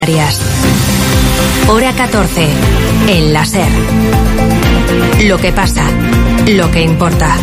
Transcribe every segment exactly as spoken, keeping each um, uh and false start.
Hora catorce, en la SER. Lo que pasa, lo que importa.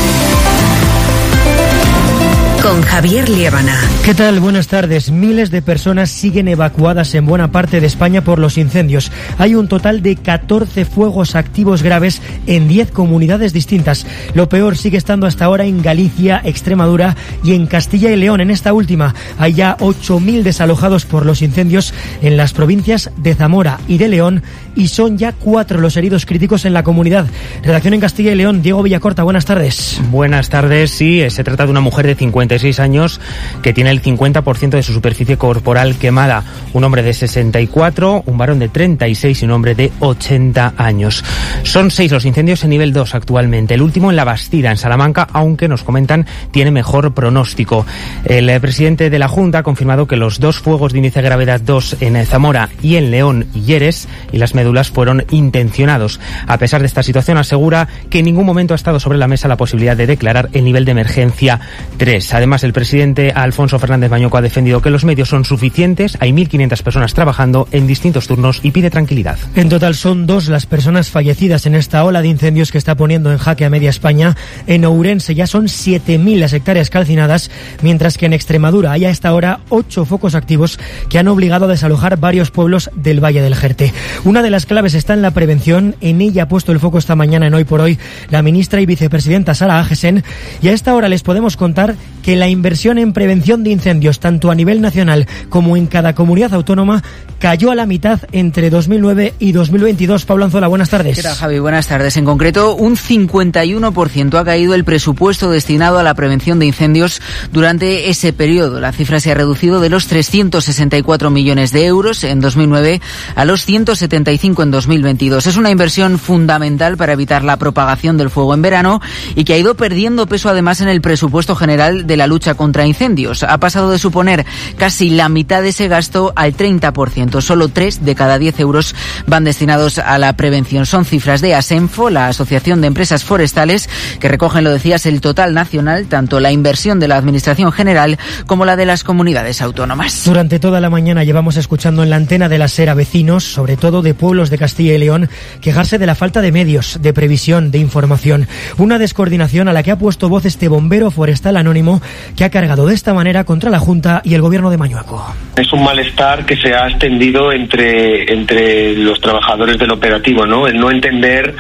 Con Javier Liébana. ¿Qué tal? Buenas tardes. Miles de personas siguen evacuadas en buena parte de España por los incendios. Hay un total de catorce fuegos activos graves en diez comunidades distintas. Lo peor sigue estando hasta ahora en Galicia, Extremadura y en Castilla y León. En esta última hay ya ocho mil desalojados por los incendios en las provincias de Zamora y de León, y son ya cuatro los heridos críticos en la comunidad. Redacción en Castilla y León, Diego Villacorta, buenas tardes. Buenas tardes, sí, se trata de una mujer de cincuenta y seis años que tiene el cincuenta por ciento de su superficie corporal quemada. Un hombre de sesenta y cuatro, un varón de treinta y seis y un hombre de ochenta años. Son seis los incendios en nivel dos actualmente. El último en La Bastida, en Salamanca, aunque nos comentan tiene mejor pronóstico. El presidente de la Junta ha confirmado que los dos fuegos de índice de gravedad dos en Zamora y en León y Lleres y las médulas fueron intencionados. A pesar de esta situación, asegura que en ningún momento ha estado sobre la mesa la posibilidad de declarar el nivel de emergencia tres. Además, el presidente Alfonso Fernández Mañueco ha defendido que los medios son suficientes, hay mil quinientas personas trabajando en distintos turnos y pide tranquilidad. En total son dos las personas fallecidas en esta ola de incendios que está poniendo en jaque a media España. En Ourense ya son siete mil las hectáreas calcinadas, mientras que en Extremadura hay a esta hora ocho focos activos que han obligado a desalojar varios pueblos del Valle del Jerte. Una de las claves está en la prevención. En ella ha puesto el foco esta mañana en Hoy por Hoy la ministra y vicepresidenta Sara Agesen, y a esta hora les podemos contar que la inversión en prevención de incendios, tanto a nivel nacional como en cada comunidad autónoma, cayó a la mitad entre dos mil nueve y dos mil veintidós. Pablo Anzola, buenas tardes. ¿Qué tal, Javi? Buenas tardes. En concreto, un cincuenta y uno por ciento ha caído el presupuesto destinado a la prevención de incendios durante ese periodo. La cifra se ha reducido de los trescientos sesenta y cuatro millones de euros en dos mil nueve a los ciento setenta y cinco en dos mil veintidós. Es una inversión fundamental para evitar la propagación del fuego en verano y que ha ido perdiendo peso además en el presupuesto general de la lucha contra incendios. Ha pasado de suponer casi la mitad de ese gasto al treinta por ciento. Solo tres de cada diez euros van destinados a la prevención. Son cifras de ASENFO, la Asociación de Empresas Forestales, que recogen, lo decías, el total nacional, tanto la inversión de la Administración General como la de las comunidades autónomas. Durante toda la mañana llevamos escuchando en la antena de la SER a vecinos, sobre todo de pueblos de Castilla y León, quejarse de la falta de medios, de previsión, de información. Una descoordinación a la que ha puesto voz este bombero forestal anónimo que ha cargado de esta manera contra la Junta y el gobierno de Mañueco. Es un malestar que se ha extendido entre entre los trabajadores del operativo, ¿no? El no entender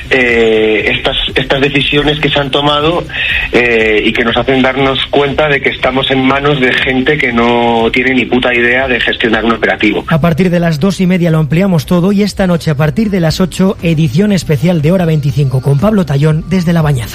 eh, estas estas decisiones que se han tomado eh, y que nos hacen darnos cuenta de que estamos en manos de gente que no tiene ni puta idea de gestionar un operativo. A partir de las dos y media lo ampliamos todo, y esta noche a partir de las ocho, edición especial de Hora veinticinco con Pablo Tallón desde La Bañaza.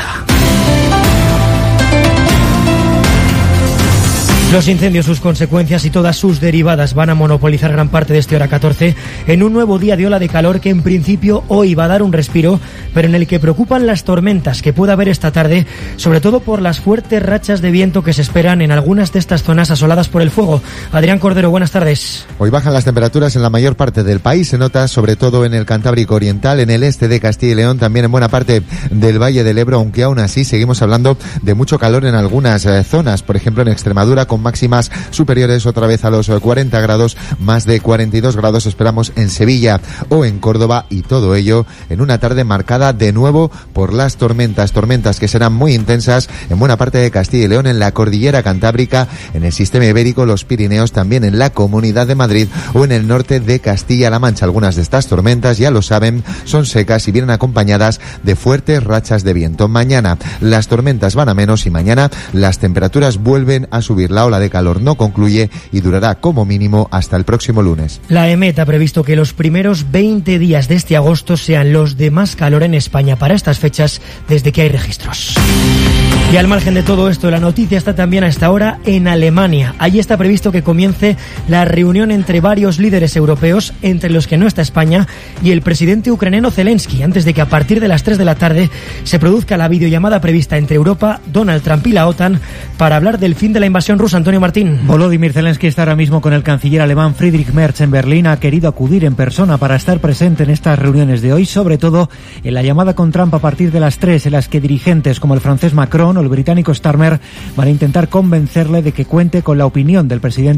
Los incendios, sus consecuencias y todas sus derivadas van a monopolizar gran parte de este Hora catorce en un nuevo día de ola de calor que en principio hoy va a dar un respiro, pero en el que preocupan las tormentas que pueda haber esta tarde, sobre todo por las fuertes rachas de viento que se esperan en algunas de estas zonas asoladas por el fuego. Adrián Cordero, buenas tardes. Hoy bajan las temperaturas en la mayor parte del país, se nota sobre todo en el Cantábrico Oriental, en el este de Castilla y León, también en buena parte del Valle del Ebro, aunque aún así seguimos hablando de mucho calor en algunas eh, zonas, por ejemplo en Extremadura, con máximas superiores otra vez a los cuarenta grados, más de cuarenta y dos grados esperamos en Sevilla o en Córdoba, y todo ello en una tarde marcada de nuevo por las tormentas, tormentas que serán muy intensas en buena parte de Castilla y León, en la cordillera cantábrica, en el sistema ibérico, los Pirineos, también en la Comunidad de Madrid o en el norte de Castilla-La Mancha. Algunas de estas tormentas, ya lo saben, son secas y vienen acompañadas de fuertes rachas de viento. Mañana las tormentas van a menos y mañana las temperaturas vuelven a subir. La ola de calor no concluye y durará como mínimo hasta el próximo lunes. La EMET ha previsto que los primeros veinte días de este agosto sean los de más calor en España para estas fechas desde que hay registros. Y al margen de todo esto, la noticia está también a esta hora en Alemania. Allí está previsto que comience la reunión entre varios líderes europeos, entre los que no está España, y el presidente ucraniano Zelensky, antes de que a partir de las tres de la tarde se produzca la videollamada prevista entre Europa, Donald Trump y la OTAN para hablar del fin de la invasión rusa. Antonio Martín. Volodymyr Zelensky está ahora mismo con el canciller alemán Friedrich Merz en Berlín. Ha querido acudir en persona para estar presente en estas reuniones de hoy, sobre todo en la llamada con Trump a partir de las tres, en las que dirigentes como el francés Macron o el británico Starmer van a intentar convencerle de que cuente con la opinión del presidente